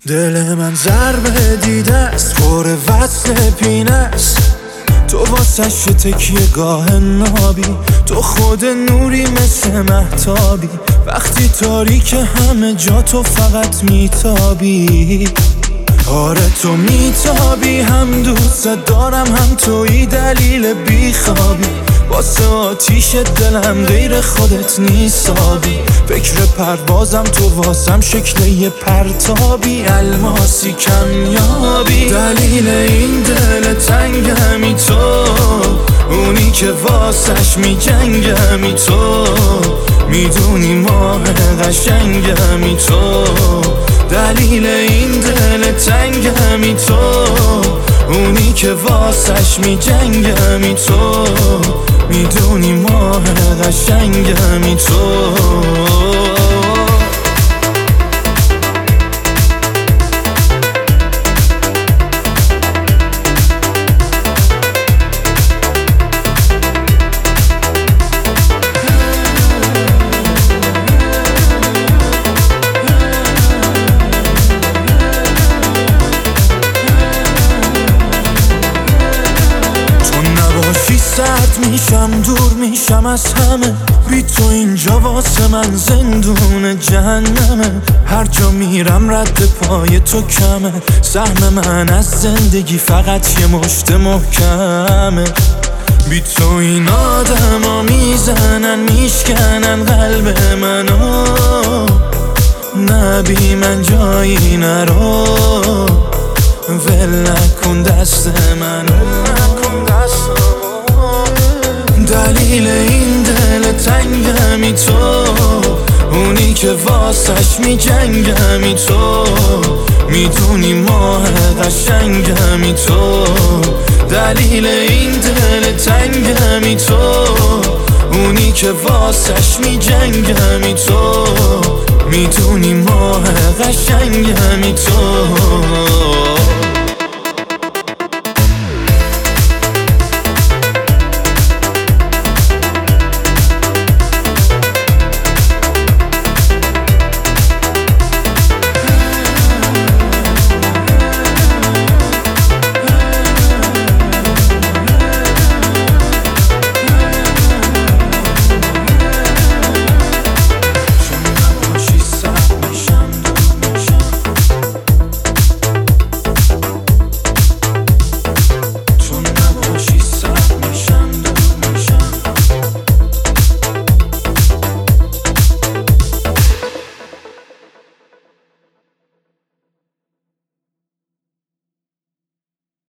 دل من ضربه دیده است، پر وصل پینه است. تو واسش تکیه گاه نابی، تو خود نوری مثل مهتابی. وقتی تاریک همه جا تو فقط میتابی. آره تو میتابی، هم دوست دارم هم توی دلیل بیخوابی. واسه آتیش دلم غیر خودت نیستابی. فکر پروازم تو واسم شکل یه پرتابی، الماسی کمیابی. دلیل این دل تنگمی تو، اونی که واسش میجنگمی تو. میدونی ماه قشنگمی تو، دلیل این دل تنگمی تو. اونی که واسش میجنگمی تو. میدونی ماه قشنگمی تو. سرد میشم، دور میشم از همه. بی تو اینجا واسه من زندون جهنمه. هر جا میرم رد پای تو کمه. سهم من از زندگی فقط یه مشت محکمه. بی تو این آدم ها میزنن میشکنن قلب منو. نه بی من جایی نرو، ول نکن دست منو. دلیل این دل تنگمی تو، اونی که واسش میجنگمی تو. میدونی ماه قشنگمی تو، دلیل این دل تنگمی تو. اونی که واسش میجنگمی تو. میدونی ماه قشنگمی تو.